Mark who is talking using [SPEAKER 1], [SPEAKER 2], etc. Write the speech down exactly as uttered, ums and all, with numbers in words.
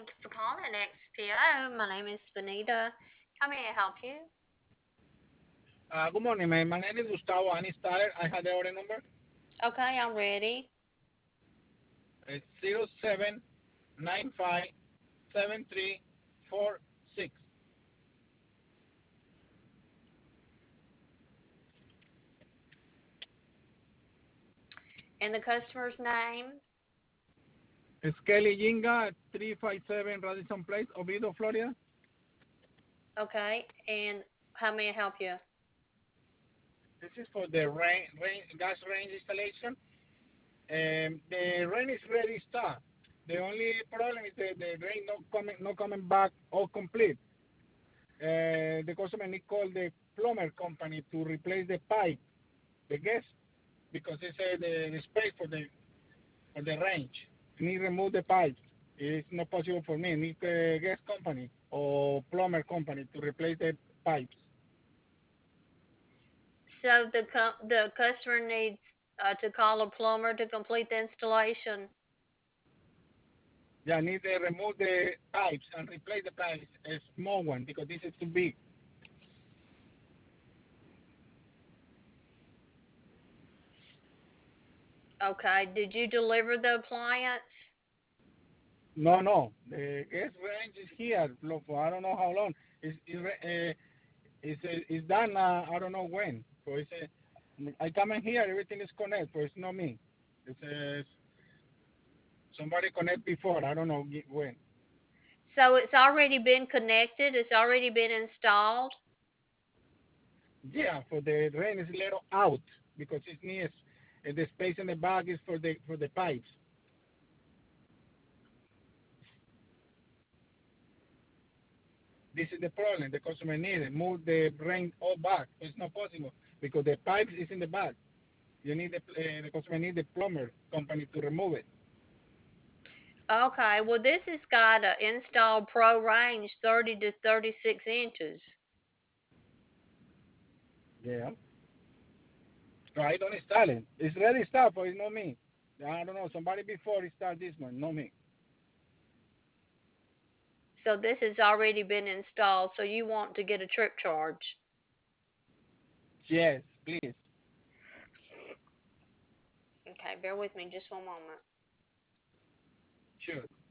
[SPEAKER 1] Thank you for calling X P O. My name is Benita. How may I help you?
[SPEAKER 2] Uh, good morning, man. My name is Gustavo. I need started. I have the order number.
[SPEAKER 1] Okay, I'm ready.
[SPEAKER 2] It's zero seven nine five seven three four six.
[SPEAKER 1] And the customer's name?
[SPEAKER 2] It's Kelly Jinga, three five seven Radisson Place, Oviedo, Florida.
[SPEAKER 1] Okay, and how may I help you?
[SPEAKER 2] This is for the rain, rain gas range installation. Um, the rain is ready start. The only problem is that the rain not coming not coming back all complete. Uh, the customer need call the plumber company to replace the pipe, the gas, because it's uh, the, the space for the for the range. Need remove the pipes. It's not possible for me. Need a gas company or plumber company to replace the pipes.
[SPEAKER 1] So the cu- the customer needs uh, to call a plumber to complete the installation.
[SPEAKER 2] Yeah, need to remove the pipes and replace the pipes, a small one, because this is too big.
[SPEAKER 1] Okay, did you deliver the appliance?
[SPEAKER 2] No, no, the gas range is here for I don't know how long. It's it's, uh, it's, uh, it's done. Uh, I don't know when. So it's uh, I come in here, everything is connected. So it's not me. It's uh, somebody connect before. I don't know when.
[SPEAKER 1] So it's already been connected, it's already been installed.
[SPEAKER 2] Yeah, for the drain is little out because it's near uh, the space in the back is for the for the pipes. This is the problem. The customer needs it. Move the drain all back. It's not possible because the pipes is in the back. You need the uh, the customer need the plumber company to remove it.
[SPEAKER 1] Okay, well this has got a installed pro range thirty to thirty-six inches.
[SPEAKER 2] Yeah. No, I don't install it. It's ready start, but it's not me. I don't know. Somebody before it start this one, not me.
[SPEAKER 1] So this has already been installed, so you want to get a trip charge.
[SPEAKER 2] Yes, please.
[SPEAKER 1] Okay, bear with me just one moment.
[SPEAKER 2] Sure.